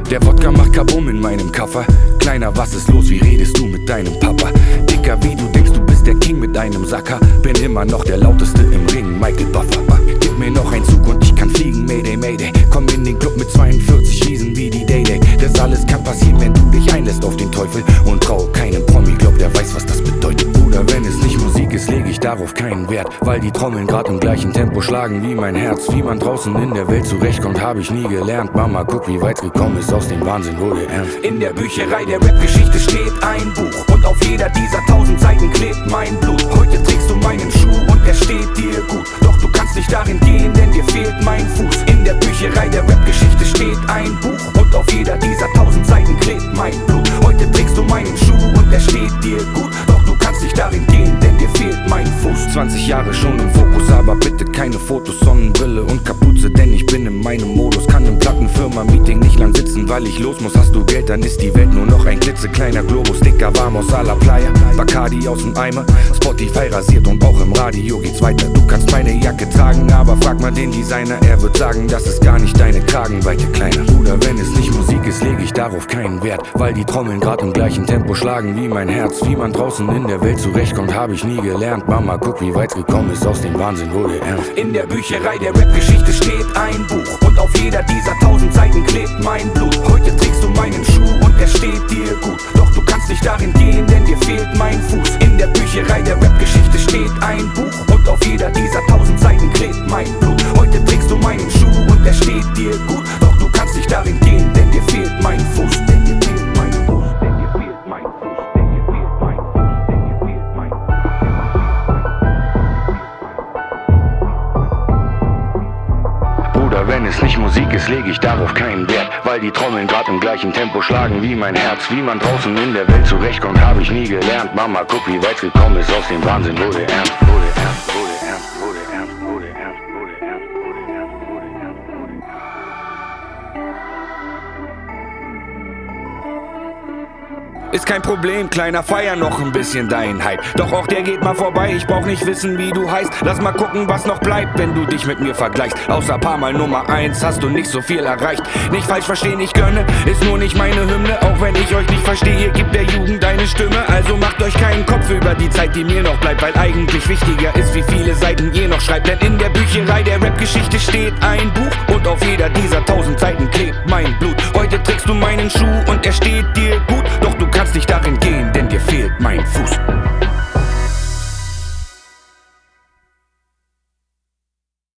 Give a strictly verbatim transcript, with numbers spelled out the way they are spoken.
Der Wodka macht Kabum in meinem Koffer. Kleiner, was ist los, wie redest du mit deinem Papa? Dicker, wie du denkst, du bist der King mit deinem Sacker. Bin immer noch der lauteste im Ring, Michael Buffer. Gib mir noch einen Zug und ich kann fliegen, Mayday, Mayday. Komm in den Club mit zweiundvierzig Wiesen wie die Day-Day. Das alles kann passieren, wenn du dich einlässt auf den Teufel. Und trau keinem Promi, glaub, der weiß, was das bedeutet. Bruder, wenn es nicht Musik ist, leg ich darauf keinen Wert. Weil die Trommeln grad im gleichen Tempo schlagen wie mein Herz. Wie man draußen in der Welt zurechtkommt, hab ich nie gelernt. Mama, guck, wie weit gekommen ist, aus dem Wahnsinn wurde ernst. In der Bücherei der Rap-Geschichte steht ein Buch. Und auf jeder dieser tausend Seiten klebt mein Blut. Heute trägst du meinen Schuh und er steht dir gut. Doch du kannst nicht darin gehen, denn dir fehlt mein Fuß. In der Bücherei der Rap-Geschichte steht ein Buch. Und auf jeder dieser tausend Seiten klebt mein Blut. Heute trägst du meinen Schuh und er steht dir gut. Doch du kannst nicht darin gehen, denn dir fehlt mein Fuß. zwanzig Jahre schon im Fokus, aber bitte keine Fotos, Sonnenbrille und Kapuze, denn ich bin in meinem Modus. Kann im Plattenfirma-Meeting nicht lang sitzen, weil ich los muss. Hast du Geld, dann ist die Welt nur noch ein klitzekleiner Globus. Dicker Vamos a la Playa, Bacardi aus dem Eimer, Spotify rasiert und auch im Radio geht's weiter. Du kannst meine Jacke tragen, aber frag mal den Designer, er wird sagen, das ist gar nicht deine Kragenweite, Kleiner. Bruder, wenn es nicht Musik ist, leg ich darauf keinen Wert, weil die Trommeln grad im gleichen Tempo schlagen wie mein Herz. Wie man draußen in der Welt zurechtkommt, hab ich nie gelernt. Mama, guck, wie weit gekommen ist, aus dem Wahnsinn wurde ernst. In der Bücherei der Rap-Geschichte steht ein Buch. Und auf jeder dieser tausend Seiten klebt mein Blut. Heute trägst du meinen Schuh und er steht dir gut. Doch du kannst nicht darin gehen, denn dir fehlt mein Fuß. In der Bücherei der Rap-Geschichte steht ein Buch. Und auf jeder dieser tausend Seiten klebt mein Blut. Heute trägst du meinen Schuh und er steht dir gut. Doch du kannst nicht darin gehen, denn dir fehlt mein Fuß. Denn dir fehlt mein Fuß, denn dir fehlt mein Fuß, denn dir fehlt mein Fuß, denn dir fehlt mein Fuß. Bruder, wenn es nicht Musik ist, leg ich darauf keinen Wert, weil die Trommeln grad im gleichen Tempo schlagen wie mein Herz. Wie man draußen in der Welt zurechtkommt, hab ich nie gelernt. Mama, guck, wie weit gekommen ist, aus dem Wahnsinn wurde ernst, wurde ernst, wurde ernst, wurde ernst, wurde ernst, wurde ernst, wurde ernst, wurde ernst, wurde ernst. Ist kein Problem, Kleiner, feier noch ein bisschen deinen Hype. Doch auch der geht mal vorbei, ich brauch nicht wissen, wie du heißt. Lass mal gucken, was noch bleibt, wenn du dich mit mir vergleichst. Außer paar Mal Nummer eins hast du nicht so viel erreicht. Nicht falsch verstehen, ich gönne, ist nur nicht meine Hymne. Auch wenn ich euch nicht verstehe, gibt der Jugend eine Stimme. Also macht euch keinen Kopf über die Zeit, die mir noch bleibt. Weil eigentlich wichtiger ist, wie viele Seiten ihr noch schreibt. Denn in der Bücherei der Rap-Geschichte steht ein Buch. Und auf jeder dieser tausend Seiten klebt mein Blut. Heute trägst du meinen Schuh und er steht dir gut. Doch du kannst nicht darin gehen,